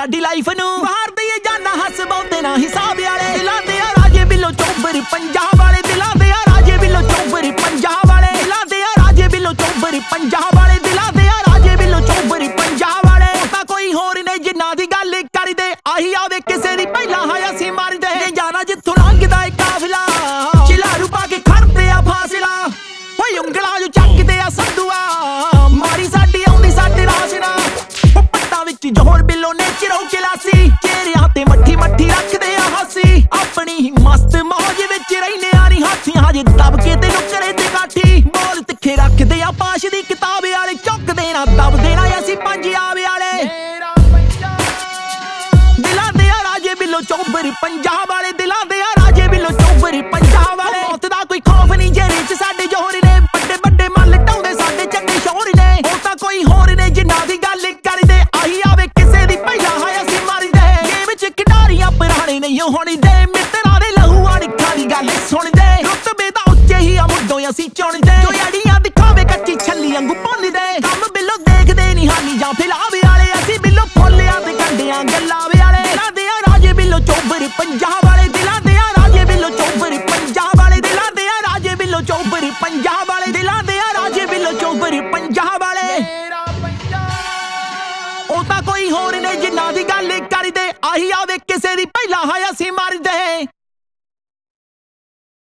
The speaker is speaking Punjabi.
ਸਾਡੀ ਲਾਈਫ ਨੂੰ ਬਾਹਰ ਦੇ ਜਾਨਾ ਹੱਸ ਬਹੁਤੇ ਨਾ ਹਿਸਾਬ ਵਾਲੇ ਦਿਲਾਂ ਦੇ ਆ ਰਾਜੇ ਬਿੱਲੋ ਚੌਬਰ ਪੰਜਾਬ ਵਾਲੇ ਦਿਲਾਂ ਦੇ ਆ ਰਾਜੇ ਬਿੱਲੋ ਚੌਬਰ ਪੰਜਾਬ ਵਾਲੇ ਦਿਲਾਂ ਦੇ ਆ ਰਾਜੇ ਬਿੱਲੋ ਚੌਬਰ ਪੰਜਾਬ ਵਾਲੇ ਦਿਲਾਂ ਦੇ ਆ ਰਾਜੇ ਬਿੱਲੋ ਚੌਬਰ ਪੰਜਾਬ ਵਾਲੇ ਤਾਂ ਕੋਈ ਹੋਰ ਨਹੀਂ ਜਿੰਨਾ ਦੀ ਗੱਲ ਕਰਦੇ ਆਹੀ ਆਵੇ ਕਿਸੇ ਦੀ ਪਹਿਲਾਂ ਹਾਇਆ ਸੀ ਮਾਰਦੇ ਜਾਣਾ ਜਿੱਥੋਂ ਲੰਘਦਾ ਏ ਕਾਫਲਾ ਚਿਲਾਰੂ ਪਾ ਕੇ ਖੜਦੇ ਆ ਫਾਸਲਾ ਓਏ ਉਂਗਲਾਂ ਜੋ ਚੱਕਦੇ ਆ ਸੰਧੂਆ ਮਾਰੀ ਸਾਡੀ ਆਉਂਦੀ ਸਾਡੇ ਰਾਸ਼ਨਾ ਉਹ ਪੱਟਾਂ ਵਿੱਚ ਜੋਹਰ ਬਿੱਲੋ ਨੇ ਚਿਰੋ ਕਿਲਾਸੀ ਚਿਹਰਿਆਂ ਤੇ ਮੱਠੀ ਮੱਠੀ ਰੱਖਦੇ ਆ ਹਾਸੀ ਆਪਣੀ ਹੀ ਮਸਤ ਮੌਜ ਵਿੱਚ ਰਹਿੰਦੇ ਆ ਨੀ ਹਾਥੀਆਂ ਹਜੇ ਦਬ ਕੇ ਤੇ ਨੁਕਰੇ ਤੇ ਕਾਠੀ ਬੋਲ ਤਿੱਖੇ ਰੱਖਦੇ ਆ ਪਾਸ਼ ਦੀ ਕਿਤਾਬ ਵਾਲੇ ਚੁੱਕਦੇ ਨਾ ਦਬਦੇ ਨਾ ਅਸੀਂ ਪੰਜਾਬ ਵਾਲੇ ਦਿਲਾਂ ਦੇ ਆ ਰਾਜੇ ਬਿੱਲੋ ਚੌਬਰ ਪੰਜਾਬ ਵਾਲੇ ਦਿਲਾਂ ਦੇ ਆ ਰਾਜੇ ਬਿੱਲੋ ਚੌਬਰ ਪੰਜਾਬ ਵਾਲੇ ਮੌਤ ਦਾ ਕੋਈ ਖੌਫ ਨਹੀਂ ਜਿਹੜੇ ਚ ਸਾਡੇ ਜੋਹਰ ਨੇ ਵੱਡੇ ਵੱਡੇ ਮੱਲ ਟਾਉਂਦੇ ਸਾਡੇ ਚੰਗੇ ਸ਼ੌਹਰ ਨੇ ਉਹ ਤਾਂ ਕੋਈ ਹੋਰ ਨੇ ਜਿੰਨਾ ਦੀ ਗੱਲ ਕਰਦੇ ਆਹੀ ਆਵੇ ਕਿਸੇ ਦੀ ਪਹਿਲਾਂ ਹਾਇਆ ਸੀ ਮਾਰਦੇ ਗੇਮ ਚ ਖਿਡਾਰੀਆਂ ਪੁਰਾਣੇ ਨਹੀਂ ਹੋਣਦੇ ਮਿੱਤਰਾਂ ਦੇ ਲਹੂਆਂ ਨਿੱਖਾਂ ਦੀ ਗੱਲ ਸੁਣਦੇ ਰੁਤਬੇ ਤਾਂ ਉੱਚੇ ਹੀ ਆ ਮੁੱਢੋਂ ਅਸੀਂ ਚੁਣਦੇ ਜੋ ਅੜੀਆਂ ਦਿਖਾਵੇ ਕੱਚੀ ਛੱਲੀ ਵਾਂਗੂ ਭੁੰਨਦੇ ਕੰਮ ਬਿੱਲੋ ਦੇਖਦੇ ਨਹੀਂ ਹਾਲੀ ਜਾਂ ਫਿਲਾਵੇ ਵਾਲੇ ਅਸੀਂ ਬਿੱਲੋ ਫੁੱਲਿਆਂ ਤੇ ਕੰਡਿਆਂ ਗੱਲਾਂ ਵਾਲੇ ਦਿਲਾਂ ਦੇ ਆ ਰਾਜੇ ਬਿੱਲੋ ਚੌਬਰ ਪੰਜਾਬ ਵਾਲੇ ਦਿਲਾਂ ਦੇ ਆ ਰਾਜੇ ਬਿੱਲੋ ਚੌਬਰ ਪੰਜਾਬ ਵਾਲੇ ਦਿਲਾਂ ਦੇ ਆ ਰਾਜੇ ਬਿੱਲੋ ਚੌਬਰ ਪੰਜਾਬ ਵਾਲੇ ਦਿਲਾਂ ਦੇ ਆ ਰਾਜੇ ਬਿੱਲੋ ਚੌਬਰ ਪੰਜਾਬ ਵਾਲੇ ਉਹ ਤਾਂ ਕੋਈ ਹੋਰ ਨੇ ਜਿੰਨਾ ਦੀ ਗੱਲ ਕਰਦੇ ਆਹੀ ਆਵੇ ਕਿਸੇ ਦੀ ਪਹਿਲਾਂ ਹਾਇਆ ਸੀ ਮਾਰਦੇ